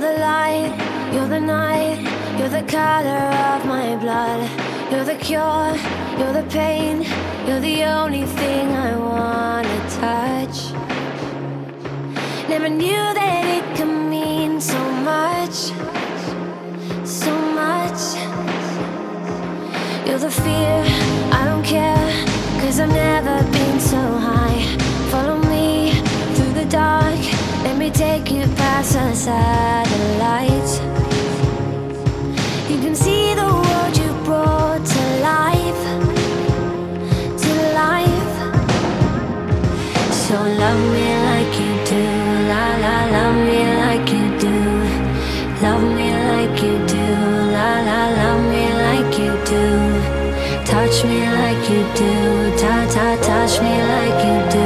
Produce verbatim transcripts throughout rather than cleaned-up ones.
the light, you're the night, you're the color of my blood. You're the cure, you're the pain, you're the only thing I wanna touch. Never knew that it could mean so much, so much. You're the fear, I don't care, cause I've never been so high. Follow me through the dark, let me take you past the satellites. You can see the world you brought to life, to life. So love me like you do, la la, love me like you do. Love me like you do, la la, love me like you do. Touch me like you do, ta ta, touch me like you do.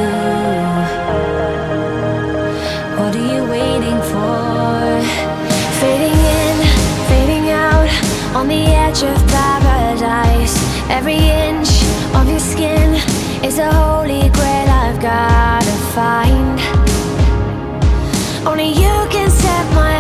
What are you waiting for? Fading in, fading out, on the edge of paradise. Every inch of your skin is a holy grail I've gotta find. Only you can set my